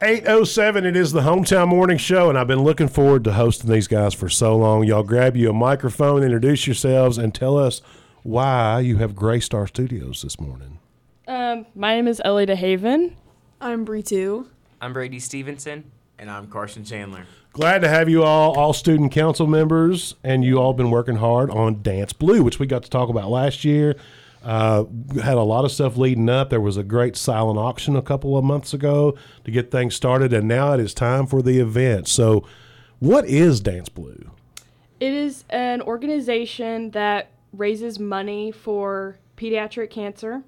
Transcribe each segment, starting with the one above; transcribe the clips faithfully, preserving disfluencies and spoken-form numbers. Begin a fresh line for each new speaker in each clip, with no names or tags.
eight oh seven, it is the Hometown Morning Show, and I've been looking forward to hosting these guys for so long. Y'all grab you a microphone, introduce yourselves, and tell us why you have graced our studios this morning.
Um, my name is Ellie DeHaven.
I'm Bree two.
I'm Brady Stevenson.
And I'm Carson Chandler.
Glad to have you all, all student council members, and you all been working hard on Dance Blue, which we got to talk about last year. Uh, had a lot of stuff leading up. There was a great silent auction a couple of months ago to get things started, and now it is time for the event. So what is Dance Blue?
It is an organization that raises money for pediatric cancer,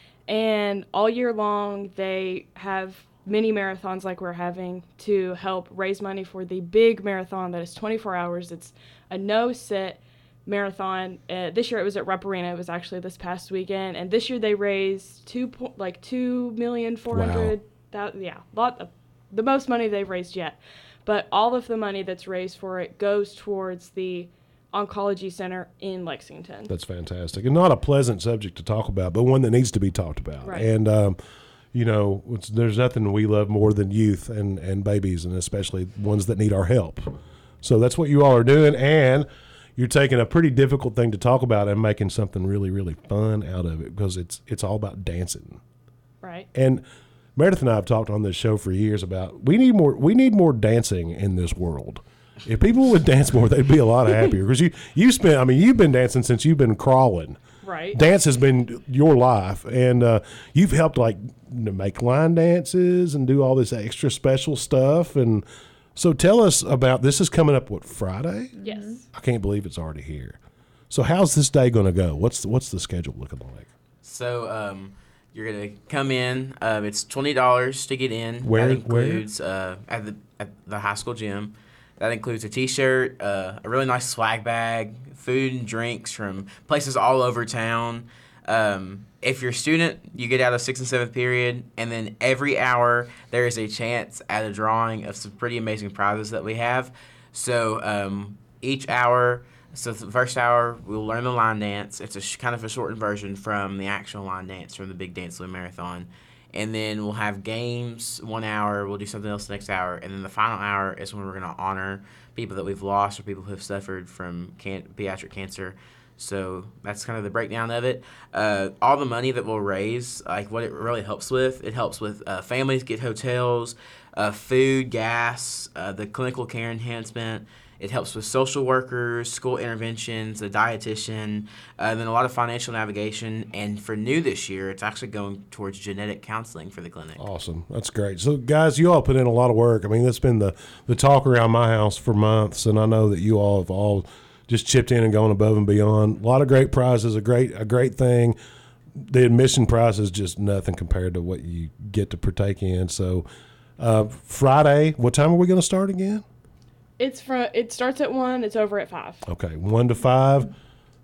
and all year long they have mini marathons like we're having to help raise money for the big marathon that is twenty-four hours. It's a no-sit marathon. Uh, this year it was at Rupp Arena. It was actually this past weekend, and this year they raised two po- like two million four hundred thousand. Yeah, lot of, the most money they've raised yet. But all of the money that's raised for it goes towards the oncology center in Lexington.
That's fantastic, and not a pleasant subject to talk about, but one that needs to be talked about.
Right.
And um, you know, it's, there's nothing we love more than youth and, and babies, and especially ones that need our help. So that's what you all are doing, and you're taking a pretty difficult thing to talk about and making something really, really fun out of it, because it's it's all about dancing.
Right.
And Meredith and I have talked on this show for years about we need more we need more dancing in this world. If people would dance more, they'd be a lot happier. Because you you spent I mean you've been dancing since you've been crawling.
Right.
Dance has been your life, and uh, you've helped like make line dances and do all this extra special stuff. And so tell us about this. Is coming up what, Friday?
Yes.
I can't believe it's already here. So how's this day going to go? What's the, what's the schedule looking like?
So um, you're gonna come in. Um, it's twenty dollars to get in.
Where-
That includes uh, at the at the high school gym. That includes a T-shirt, uh, a really nice swag bag, food and drinks from places all over town. Um, if you're a student, you get out of sixth and seventh period, and then every hour there is a chance at a drawing of some pretty amazing prizes that we have. So um, each hour, so the first hour we'll learn the line dance. It's a sh- kind of a shortened version from the actual line dance from the Big Dance Blue Marathon. And then we'll have games one hour, we'll do something else the next hour, and then the final hour is when we're going to honor people that we've lost or people who have suffered from can- pediatric cancer. So that's kind of the breakdown of it. Uh, all the money that we'll raise, like what it really helps with, it helps with uh, families get hotels, uh, food, gas, uh, the clinical care enhancement. It helps with social workers, school interventions, a dietitian, uh, and then a lot of financial navigation. And for new this year, it's actually going towards genetic counseling for the clinic.
Awesome. That's great. So, guys, you all put in a lot of work. I mean, that's been the, the talk around my house for months, and I know that you all have all just chipped in and gone above and beyond. A lot of great prizes, a great a great thing. The admission price is just nothing compared to what you get to partake in. So, uh, Friday, what time are we going to start again?
It's from. It starts at one. It's over at five.
Okay, one to five.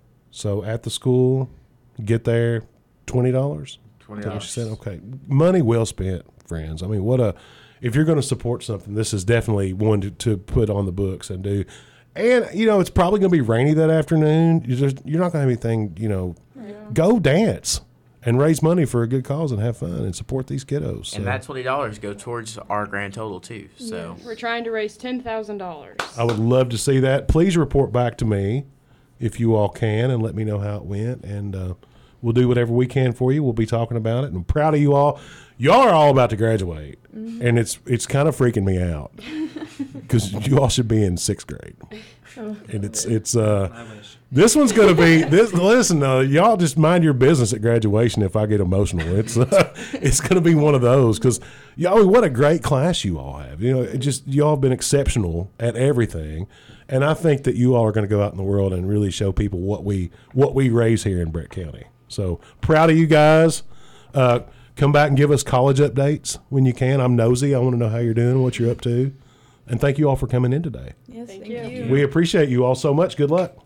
So at the school, get there, twenty dollars.
twenty
What you
dollars.
said? Okay, money well spent, friends. I mean, what a if you're going to support something, this is definitely one to, to put on the books and do. And you know, it's probably going to be rainy that afternoon. You just you're not going to have anything. You know,
Yeah.
go dance and raise money for a good cause and have fun and support these kiddos. So
And that twenty dollars go towards our grand total, too. So
We're trying to raise ten thousand dollars.
I would love to see that. Please report back to me if you all can and let me know how it went. And uh, we'll do whatever we can for you. We'll be talking about it. And I'm proud of you all. Y'all are all about to graduate.
Mm-hmm.
And it's it's kind of freaking me out because you all should be in sixth grade.
Oh.
And it's it's uh this one's gonna be this. Listen, uh, y'all just mind your business at graduation. If I get emotional, it's uh, it's gonna be one of those because y'all, what a great class you all have. You know, it just y'all have been exceptional at everything, and I think that you all are gonna go out in the world and really show people what we what we raise here in Brett County. So proud of you guys. Uh, come back and give us college updates when you can. I'm nosy. I want to know how you're doing, what you're up to, and thank you all for coming in today.
Yes,
Thank
thank,
you.
you.
We appreciate you all so much. Good luck.